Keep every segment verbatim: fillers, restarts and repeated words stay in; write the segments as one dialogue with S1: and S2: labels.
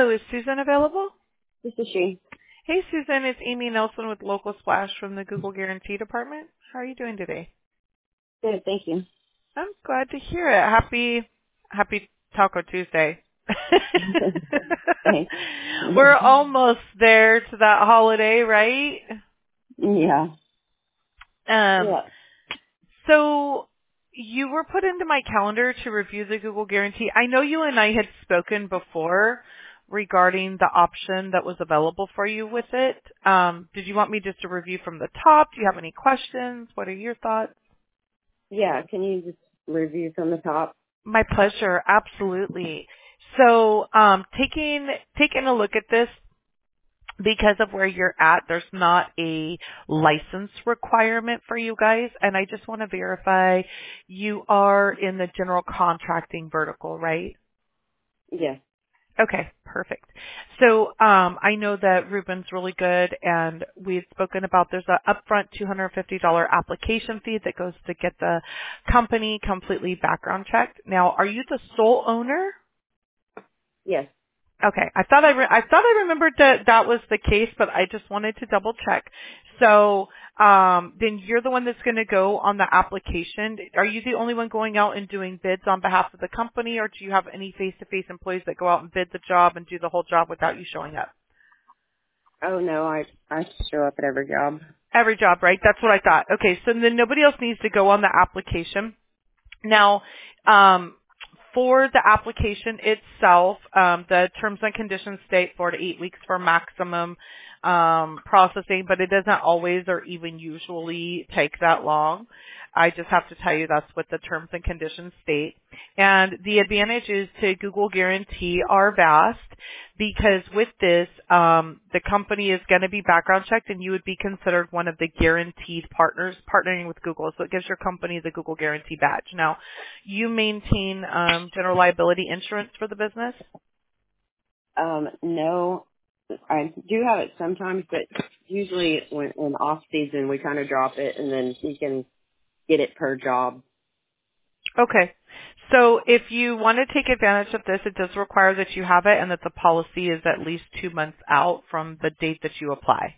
S1: Hello, is Susan available?
S2: This is she.
S1: Hey, Susan, it's Amy Nelson with Local Splash from the Google Guarantee Department. How are you doing today?
S2: Good, thank you.
S1: I'm glad to hear it. Happy, happy Taco Tuesday.
S2: Thanks.
S1: We're almost there to that holiday, right?
S2: Yeah.
S1: Um,
S2: Yeah.
S1: so you were put into my calendar to review the Google Guarantee. I know you and I had spoken before regarding the option that was available for you with it. Um, did you want me just to review from the top? Do you have any questions? What are your thoughts?
S2: Yeah. Can you just review from the top?
S1: My pleasure. Absolutely. So, um, taking taking a look at this, because of where you're at, there's not a license requirement for you guys, and I just want to verify you are in the general contracting vertical, right?
S2: Yes.
S1: Okay, perfect. So um, I know that Ruben's really good, and we had spoken about there's an upfront two hundred fifty dollars application fee that goes to get the company completely background checked. Now, are you the sole owner?
S2: Yes.
S1: Okay, I thought I re- I thought I remembered that that was the case, but I just wanted to double check. So um, then you're the one that's going to go on the application. Are you the only one going out and doing bids on behalf of the company, or do you have any face-to-face employees that go out and bid the job and do the whole job without you showing up?
S2: Oh no, I I show up at every job.
S1: Every job, right? That's what I thought. Okay, so then nobody else needs to go on the application. Now, um, for the application itself, um, the terms and conditions state four to eight weeks for maximum um, processing, but it doesn't always or even usually take that long. I just have to tell you that's what the terms and conditions state. And the advantages to Google Guarantee are vast because with this, um, the company is going to be background checked and you would be considered one of the guaranteed partners partnering with Google. So it gives your company the Google Guarantee badge. Now, you maintain um, general liability insurance for the business?
S2: Um, no, I do have it sometimes, but usually when in off season we kind of drop it, and then we can get it per job.
S1: Okay. So if you want to take advantage of this, it does require that you have it and that the policy is at least two months out from the date that you apply.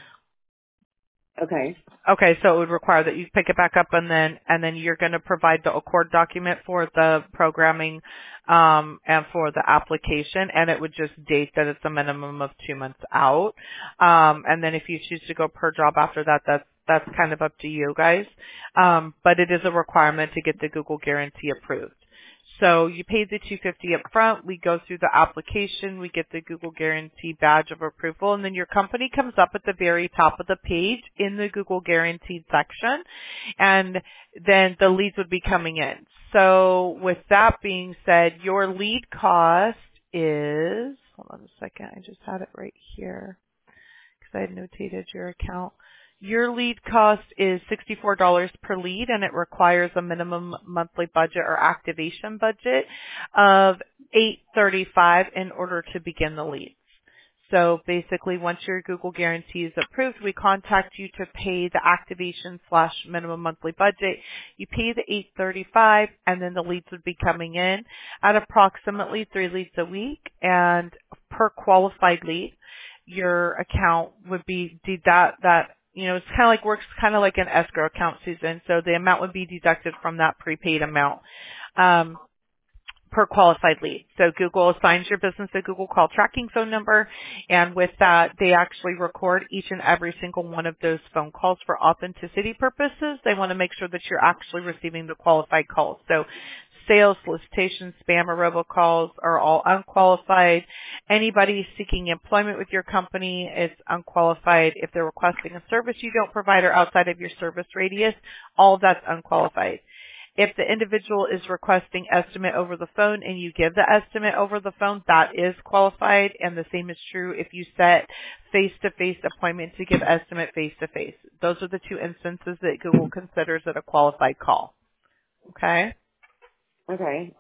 S2: Okay.
S1: Okay, so it would require that you pick it back up and then and then you're going to provide the Accord document for the programming um, and for the application, and it would just date that it's a minimum of two months out. Um, and then if you choose to go per job after that, that's that's kind of up to you guys. Um, but it is a requirement to get the Google Guarantee approved. So you pay the two hundred fifty dollars up front, we go through the application, we get the Google Guarantee badge of approval, and then your company comes up at the very top of the page in the Google Guaranteed section, and then the leads would be coming in. So with that being said, your lead cost is, hold on a second, I just had it right here because I had notated your account. Your lead cost is sixty-four dollars per lead, and it requires a minimum monthly budget or activation budget of eight thirty-five in order to begin the leads. So basically, once your Google Guarantee is approved, we contact you to pay the activation slash minimum monthly budget. You pay the eight thirty-five, and then the leads would be coming in at approximately three leads a week, and per qualified lead, your account would be that that you know, it's kind of like works kind of like an escrow account, Susan. So the amount would be deducted from that prepaid amount um, per qualified lead. So Google assigns your business a Google Call tracking phone number, and with that, they actually record each and every single one of those phone calls for authenticity purposes. They want to make sure that you're actually receiving the qualified calls. So sales, solicitation, spam, or robocalls are all unqualified. Anybody seeking employment with your company is unqualified. If they're requesting a service you don't provide or outside of your service radius, all of that's unqualified. If the individual is requesting estimate over the phone and you give the estimate over the phone, that is qualified, and the same is true if you set face-to-face appointment to give estimate face-to-face. Those are the two instances that Google considers it a qualified call. Okay?
S2: Okay.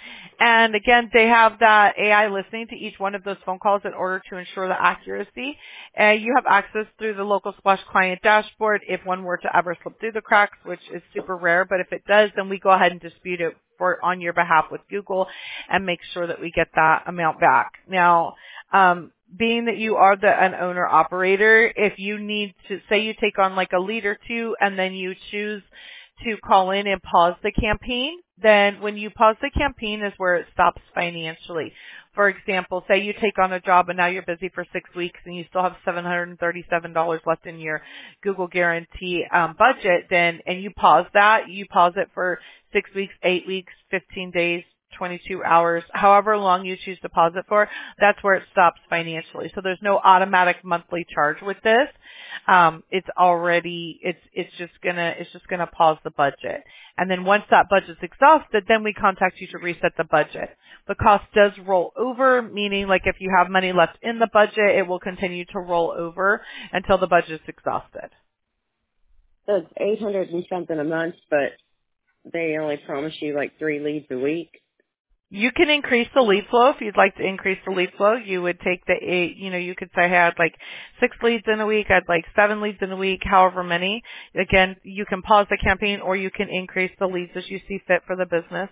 S1: And again, they have that A I listening to each one of those phone calls in order to ensure the accuracy. And you have access through the Local Splash client dashboard if one were to ever slip through the cracks, which is super rare. But if it does, then we go ahead and dispute it for on your behalf with Google and make sure that we get that amount back. Now, Um, being that you are the an owner operator, if you need to say you take on like a lead or two and then you choose to call in and pause the campaign, then when you pause the campaign is where it stops financially. For example, say you take on a job and now you're busy for six weeks and you still have seven hundred thirty-seven dollars left in your Google Guarantee um, budget, then and you pause that, you pause it for six weeks, eight weeks, fifteen days, twenty-two hours, however long you choose to pause it for, that's where it stops financially. So there's no automatic monthly charge with this. Um, it's already, it's, it's just gonna, it's just gonna pause the budget. And then once that budget's exhausted, then we contact you to reset the budget. The cost does roll over, meaning like if you have money left in the budget, it will continue to roll over until the budget's exhausted.
S2: So it's eight hundred and something a month, but they only promise you like three leads a week.
S1: You can increase the lead flow. If you'd like to increase the lead flow, you would take the eight, you know, you could say I had like six leads in a week, I'd like seven leads in a week, however many. Again, you can pause the campaign or you can increase the leads as you see fit for the business.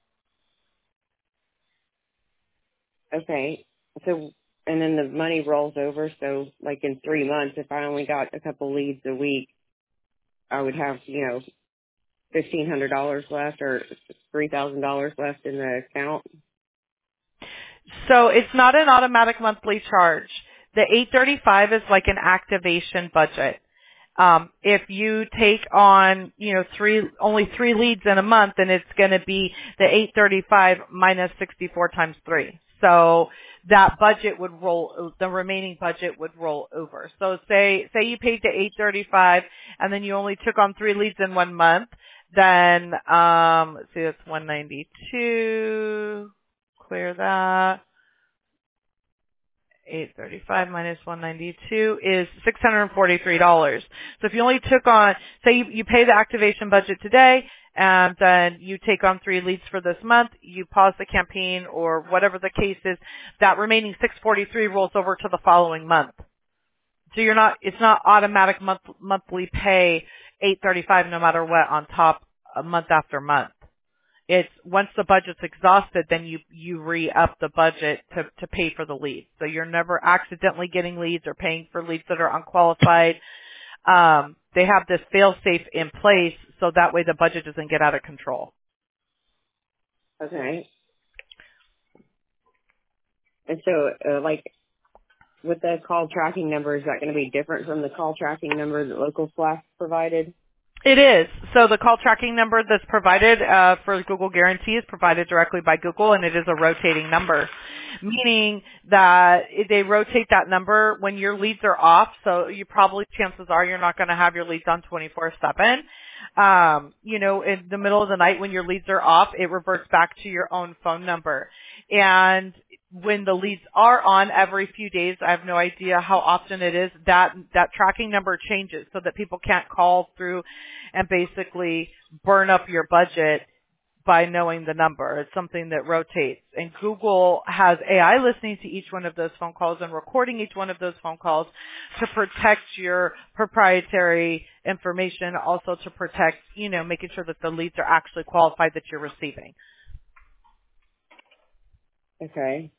S2: Okay. So, and then the money rolls over. So like in three months, if I only got a couple leads a week, I would have, you know, fifteen hundred dollars left or three thousand dollars left in the account.
S1: So it's not an automatic monthly charge. The eight thirty-five is like an activation budget. Um, if you take on, you know, three, only three leads in a month, then it's going to be the eight thirty-five minus sixty-four times three. So that budget would roll, the remaining budget would roll over. So say, say you paid the eight thirty-five and then you only took on three leads in one month, then, um, let's see, that's one ninety-two, clear that. eight thirty-five minus one ninety-two is six hundred forty-three dollars. So if you only took on, say you, you pay the activation budget today, and then you take on three leads for this month, you pause the campaign or whatever the case is, that remaining six hundred forty-three rolls over to the following month. So you're not, it's not automatic month, monthly pay eight thirty-five no matter what on top a month after month. It's once the budget's exhausted, then you, you re-up the budget to, to pay for the leads. So you're never accidentally getting leads or paying for leads that are unqualified. Um, they have this fail-safe in place so that way the budget doesn't get out of control.
S2: Okay. And so, uh, like, with the call tracking number, is that going to be different from the call tracking number that Local Flash provided?
S1: It is. So the call tracking number that's provided uh, for Google Guarantee is provided directly by Google, and it is a rotating number, meaning that they rotate that number when your leads are off. So you probably, chances are, you're not going to have your leads on twenty-four seven. Um, you know, in the middle of the night when your leads are off, it reverts back to your own phone number. And when the leads are on every few days, I have no idea how often it is, that that tracking number changes so that people can't call through and basically burn up your budget by knowing the number. It's something that rotates. And Google has A I listening to each one of those phone calls and recording each one of those phone calls to protect your proprietary information, also to protect, you know, making sure that the leads are actually qualified that you're receiving.
S2: Okay.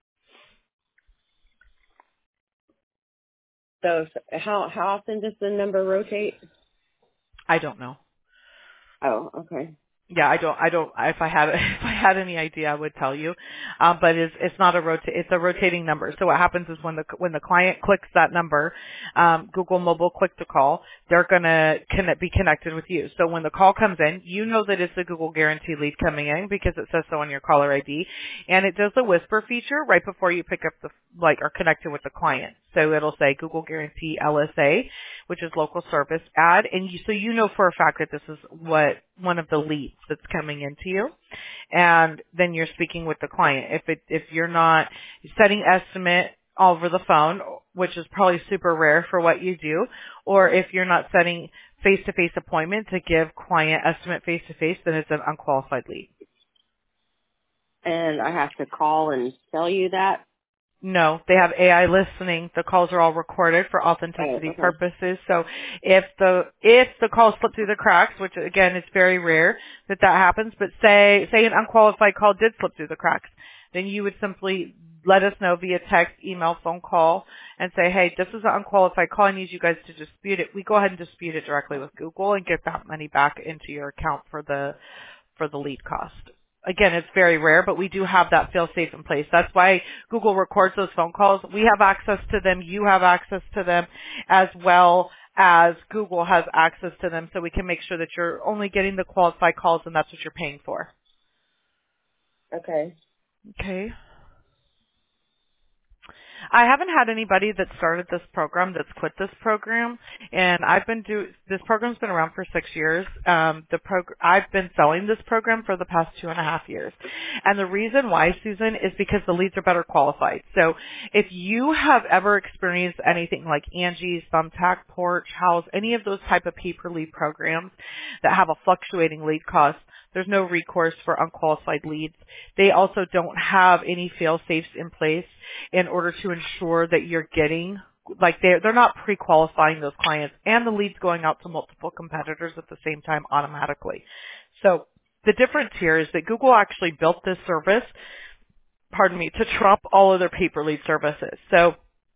S2: So how how often does the number rotate?
S1: I don't know.
S2: Oh, okay.
S1: Yeah, I don't, I don't, if I had, if I had any idea, I would tell you. Um, but it's, it's not a rota- it's a rotating number. So what happens is when the, when the client clicks that number, um, Google Mobile click to call, they're gonna connect, be connected with you. So when the call comes in, you know that it's a Google Guarantee lead coming in because it says so on your caller I D. And it does the whisper feature right before you pick up the, like, are connected with the client. So it'll say Google Guarantee L S A, which is local service ad. And you, so you know for a fact that this is what, one of the leads that's coming into you, and then you're speaking with the client. If it if you're not setting estimate over the phone, which is probably super rare for what you do, or if you're not setting face-to-face appointment to give client estimate face-to-face, then it's an unqualified lead.
S2: And I have to call and tell you that?
S1: No, they have A I listening. The calls are all recorded for authenticity
S2: oh, okay.
S1: purposes. So if the if the calls slip through the cracks, which again is very rare that that happens, but say say an unqualified call did slip through the cracks, then you would simply let us know via text, email, phone call, and say, hey, this is an unqualified call. I need you guys to dispute it. We go ahead and dispute it directly with Google and get that money back into your account for the for the lead cost. Again, it's very rare, but we do have that fail-safe in place. That's why Google records those phone calls. We have access to them. You have access to them, as well as Google has access to them, so we can make sure that you're only getting the qualified calls, and that's what you're paying for.
S2: Okay.
S1: Okay. I haven't had anybody that started this program that's quit this program, and I've been do this program's been around for six years. Um, the prog- I've been selling this program for the past two and a half years, and the reason why, Susan, is because the leads are better qualified. So, if you have ever experienced anything like Angie's, Thumbtack, Porch, House, any of those type of pay-per-lead programs that have a fluctuating lead cost, there's no recourse for unqualified leads. They also don't have any fail-safes in place in order to ensure that you're getting, like they're, they're not pre-qualifying those clients and the leads going out to multiple competitors at the same time automatically. So the difference here is that Google actually built this service, pardon me, to trump all other pay-per-lead services. So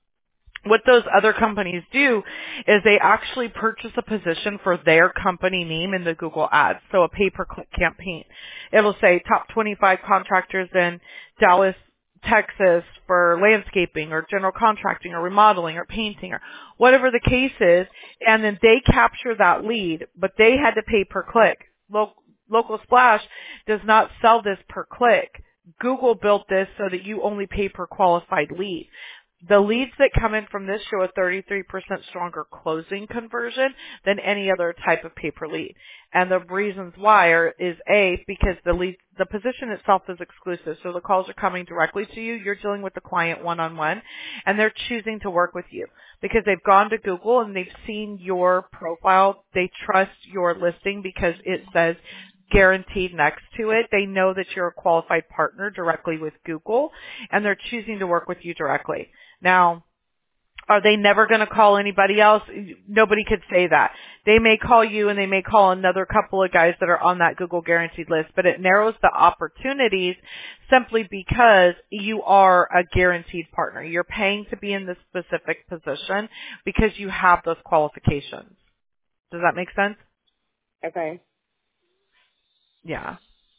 S1: what those other companies do is they actually purchase a position for their company name in the Google ads, so a pay-per-click campaign. It'll say top twenty-five contractors in Dallas, Texas for landscaping or general contracting or remodeling or painting or whatever the case is, and then they capture that lead, but they had to pay per click. Lo- Local Splash does not sell this per click. Google built this so that you only pay per qualified lead. The leads that come in from this show a thirty-three percent stronger closing conversion than any other type of pay-per-lead. And the reasons why are, is A, because the lead, the position itself is exclusive. So the calls are coming directly to you. You're dealing with the client one-on-one, and they're choosing to work with you because they've gone to Google and they've seen your profile. They trust your listing because it says guaranteed next to it. They know that you're a qualified partner directly with Google, and they're choosing to work with you directly. Now, are they never going to call anybody else? Nobody could say that. They may call you and they may call another couple of guys that are on that Google guaranteed list, but it narrows the opportunities simply because you are a guaranteed partner. You're paying to be in this specific position because you have those qualifications. Does that make sense?
S2: Okay.
S1: Yeah.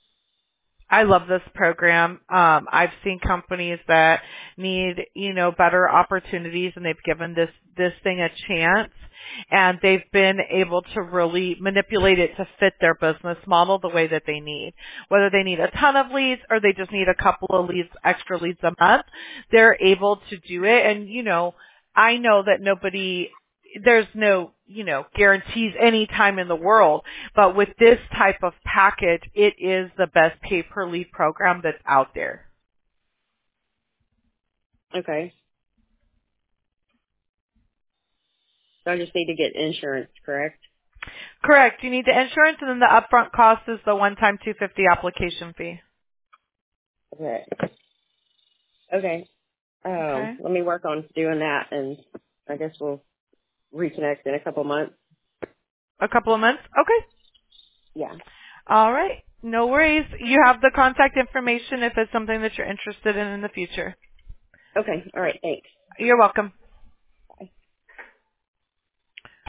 S1: I love this program. Um, I've seen companies that need, you know, better opportunities, and they've given this, this thing a chance, and they've been able to really manipulate it to fit their business model the way that they need. Whether they need a ton of leads or they just need a couple of leads, extra leads a month, they're able to do it. And, you know, I know that nobody, there's no, you know, guarantees any time in the world, but with this type of package, it is the best pay-per-lead program that's out there.
S2: Okay. So I just need to get insurance, correct?
S1: Correct. You need the insurance, and then the upfront cost is the one-time two hundred fifty dollars application fee.
S2: Okay. Okay.
S1: Okay.
S2: Um, let me work on doing that, and I guess we'll reconnect in a couple months.
S1: A couple of months? Okay.
S2: Yeah.
S1: All right. No worries. You have the contact information if it's something that you're interested in in the future.
S2: Okay. All right. Thanks.
S1: You're welcome.